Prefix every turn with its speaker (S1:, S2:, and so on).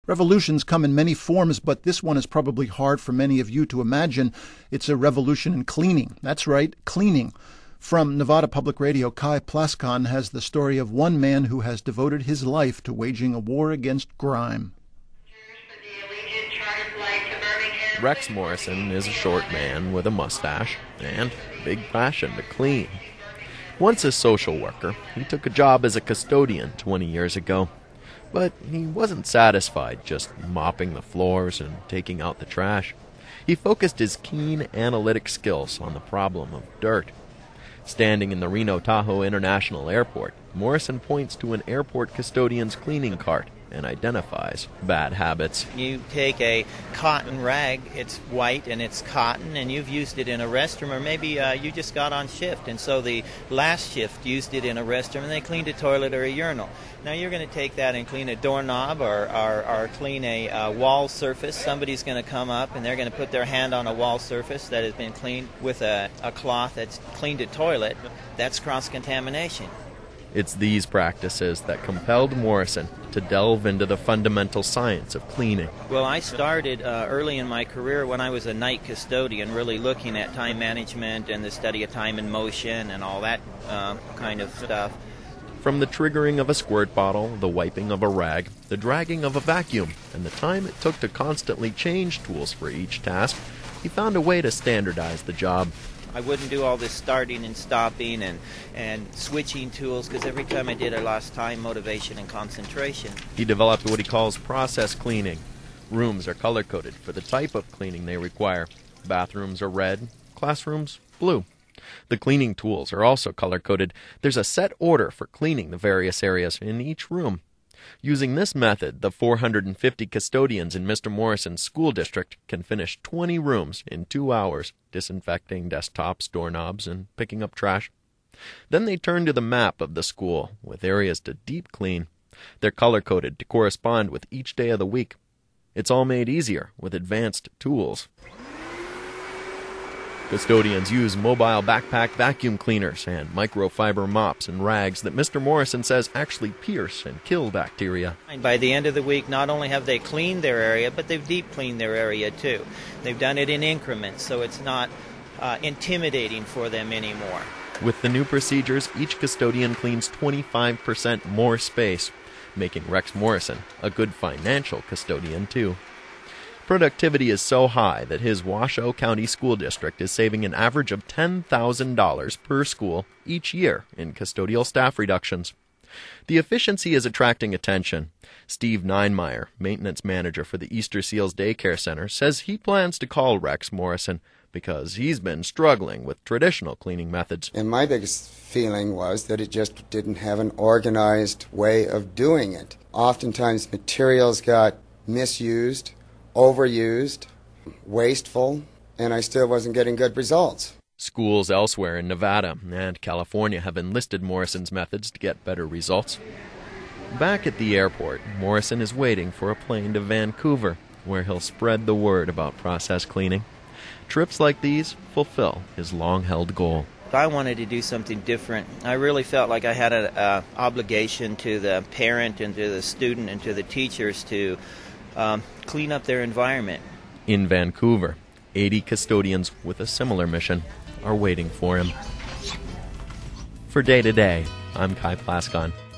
S1: Revolutions come in many forms, but this one is probably hard for many of you to imagine. It's a revolution in cleaning. That's right, cleaning. From Nevada Public Radio, Kai Plaskan has the story of one man who has devoted his life to waging a war against grime.
S2: Rex Morrison is a short man with a mustache and a big passion to clean. Once a social worker, he took a job as a custodian 20 years ago. But he wasn't satisfied just mopping the floors and taking out the trash. He focused his keen analytic skills on the problem of dirt. Standing in the Reno-Tahoe International Airport, Morrison points to an airport custodian's cleaning cart and identifies bad habits.
S3: You take a cotton rag, it's white and it's cotton, and you've used it in a restroom, or maybe you just got on shift, and so the last shift used it in a restroom and they cleaned a toilet or a urinal. Now you're going to take that and clean a doorknob or clean a wall surface. Somebody's going to come up and they're going to put their hand on a wall surface that has been cleaned with a cloth that's cleaned a toilet. That's cross-contamination.
S2: It's these practices that compelled Morrison to delve into the fundamental science of cleaning.
S3: Well, I started early in my career when I was a night custodian, really looking at time management and the study of time and motion and all that kind of stuff.
S2: From the triggering of a squirt bottle, the wiping of a rag, the dragging of a vacuum, and the time it took to constantly change tools for each task, he found a way to standardize the job.
S3: I wouldn't do all this starting and stopping and switching tools, because every time I did I lost time, motivation, and concentration.
S2: He developed what he calls process cleaning. Rooms are color-coded for the type of cleaning they require. Bathrooms are red, classrooms blue. The cleaning tools are also color-coded. There's a set order for cleaning the various areas in each room. Using this method, the 450 custodians in Mr. Morrison's school district can finish 20 rooms in 2 hours, disinfecting desktops, doorknobs, and picking up trash. Then they turn to the map of the school, with areas to deep clean. They're color-coded to correspond with each day of the week. It's all made easier with advanced tools. Custodians use mobile backpack vacuum cleaners and microfiber mops and rags that Mr. Morrison says actually pierce and kill bacteria.
S3: By the end of the week, not only have they cleaned their area, but they've deep cleaned their area too. They've done it in increments, so it's not intimidating for them anymore.
S2: With the new procedures, each custodian cleans 25% more space, making Rex Morrison a good financial custodian too. Productivity is so high that his Washoe County School District is saving an average of $10,000 per school each year in custodial staff reductions. The efficiency is attracting attention. Steve Ninemeyer, maintenance manager for the Easter Seals Daycare Center, says he plans to call Rex Morrison because he's been struggling with traditional cleaning methods.
S4: And my biggest feeling was that it just didn't have an organized way of doing it. Oftentimes materials got misused, overused, wasteful, and I still wasn't getting good results.
S2: Schools elsewhere in Nevada and California have enlisted Morrison's methods to get better results. Back at the airport, Morrison is waiting for a plane to Vancouver, where he'll spread the word about process cleaning. Trips like these fulfill his long-held goal.
S3: I wanted to do something different. I really felt like I had an obligation to the parent and to the student and to the teachers to clean up their environment.
S2: In Vancouver, 80 custodians with a similar mission are waiting for him. For Day to Day, I'm Kai Plaskan.